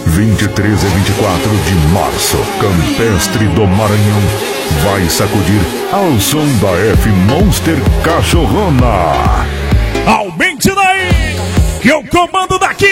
23 e 24 de março, Campestre do Maranhão vai sacudir ao som da F Monster Cachorrona. Aumente daí, que eu comando daqui.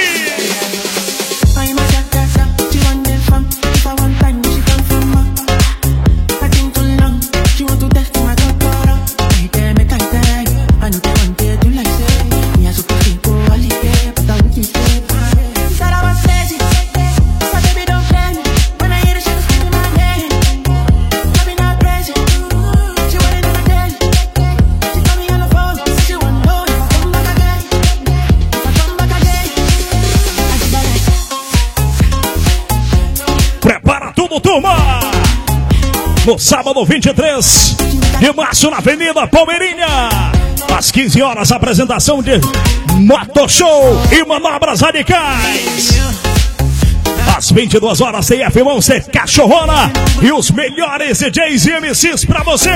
Turma, no sábado 23 de março na Avenida Palmeirinha, às 15 horas, apresentação de Moto Show e manobras radicais. Às 22 horas tem F Monster Cachorrona e os melhores DJs e MCs pra você.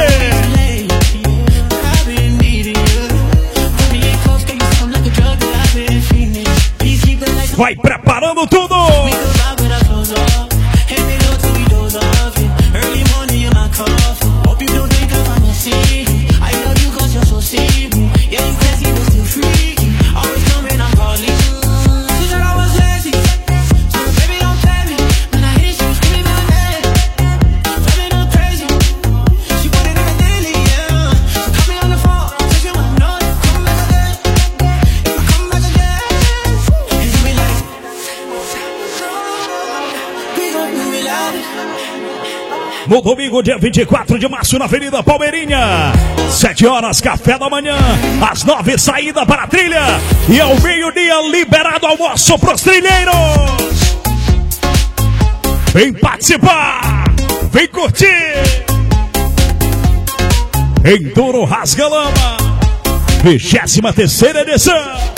Vai preparando tudo. No domingo, dia 24 de março, na Avenida Palmeirinha, 7 horas, café da manhã, às 9, saída para a trilha, e ao meio-dia, liberado almoço pros trilheiros. Vem participar, vem curtir. Enduro Rasga Lama, 23ª edição.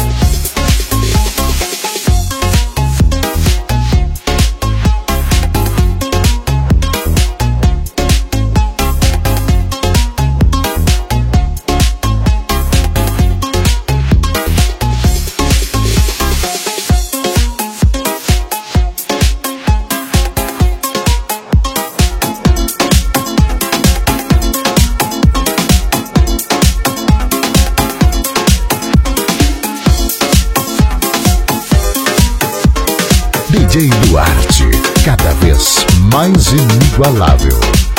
DJ Duarte, cada vez mais inigualável.